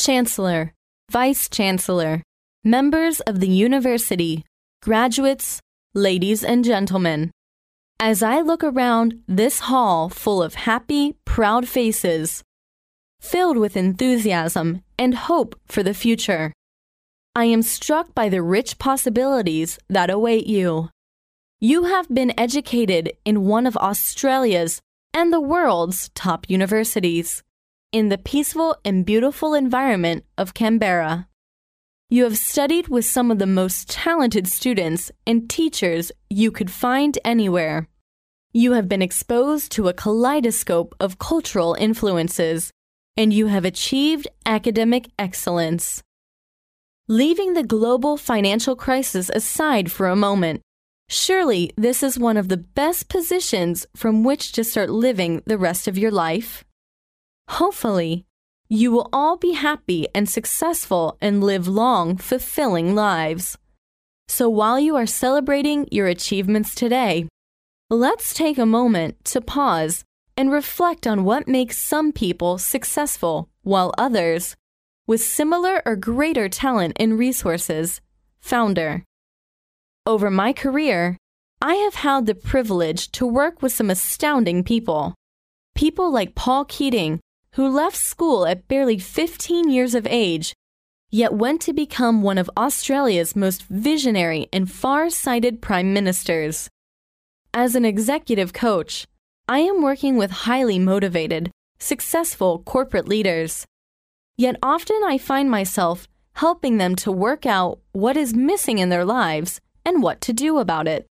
Chancellor, Vice Chancellor, members of the university, graduates, ladies and gentlemen. As I look around this hall full of happy, proud faces, filled with enthusiasm and hope for the future, I am struck by the rich possibilities that await you. You have been educated in one of Australia's and the world's top universities, in the peaceful and beautiful environment of Canberra. You have studied with some of the most talented students and teachers you could find anywhere. You have been exposed to a kaleidoscope of cultural influences, and you have achieved academic excellence. Leaving the global financial crisis aside for a moment, surely this is one of the best positions from which to start living the rest of your life. Hopefully, you will all be happy and successful and live long, fulfilling lives. So while you are celebrating your achievements today, let's take a moment to pause and reflect on what makes some people successful while others, with similar or greater talent and resources, founder. Over my career, I have had the privilege to work with some astounding people. People like Paul Keating, who left school at barely 15 years of age, yet went to become one of Australia's most visionary and far-sighted prime ministers. As an executive coach, I am working with highly motivated, successful corporate leaders. Yet often I find myself helping them to work out what is missing in their lives and what to do about it.